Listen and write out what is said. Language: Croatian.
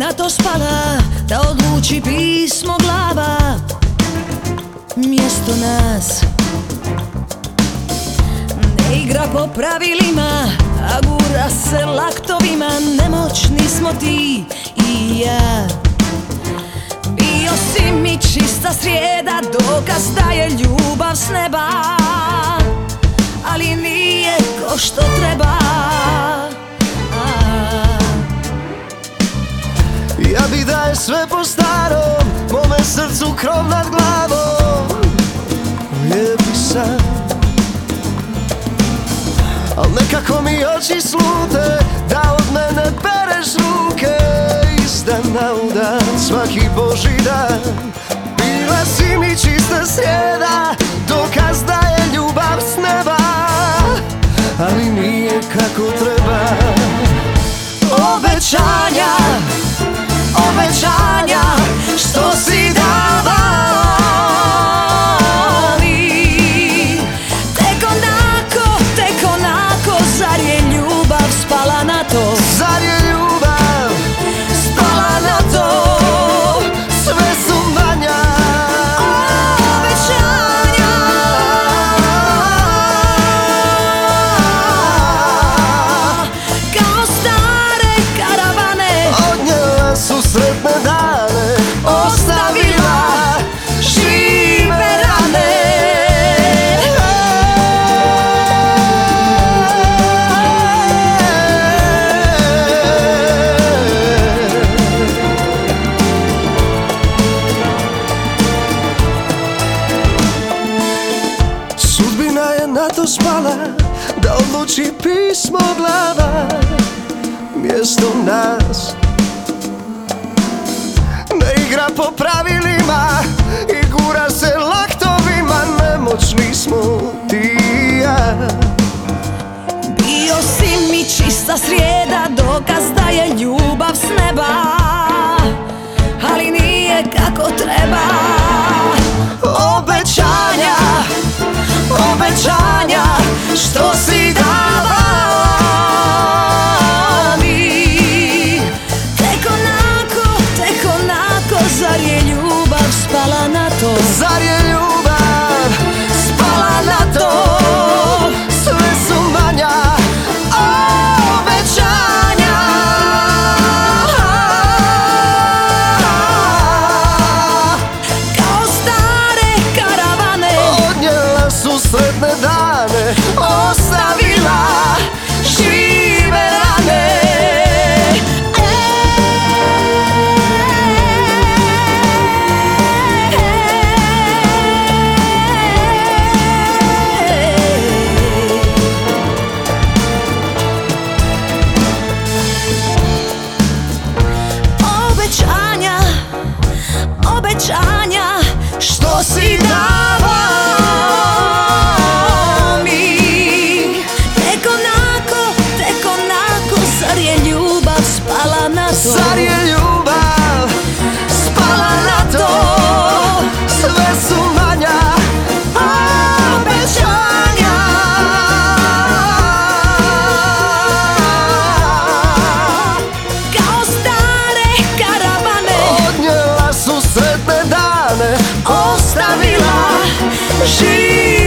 na to spala da odluči pismo glava mjesto nas. Ne igra po pravilima, a gura se laktovima. Nemoćni smo ti i ja. Bio si mi čista srijeda, dokaz da je ljubav s neba, ali nije ko što treba. Ja bi da je sve po starom, mome srcu krov nad glavom. Lijepi san, al nekako mi oči slute da od mene pereš ruke. Iz dana u dan, svaki božji dan, bila si mi čista srijeda, dokaz da je ljubav s neba, ali nije kako treba. Obećanja, obećanja, što si davali, tek onako, zar je ljubav spala na to? Zar je ljubav spala na to? Sve su manja Obećanja, kao stare karavane, odnijela su sretne dane, ostavila žive rane. Sudbina je na to spala da odluči pismo glava mjesto nas. Ne igra po pravilima i gura se laktovima. Nemoćni smo ti i ja. bio si mi čista srijeda, dokaz da je ljubav s neba, ali nije kako treba. Obećanja, obećanja, što si davali, tek onako, zar je ljubav spala na to? Zar je ljubav spala na to? Sve su manja obećanja. Kao stare karavane, Odnijela su sretne dane, ostavila žive rane. Obećanja, obećanja, što si davao mi, tek onako, zar je ljubav spala na to? Zar je ljubav spala na to? Sve su manja obećanja. Kao stare karavane, Odnijela su sretne dane, ostavila žive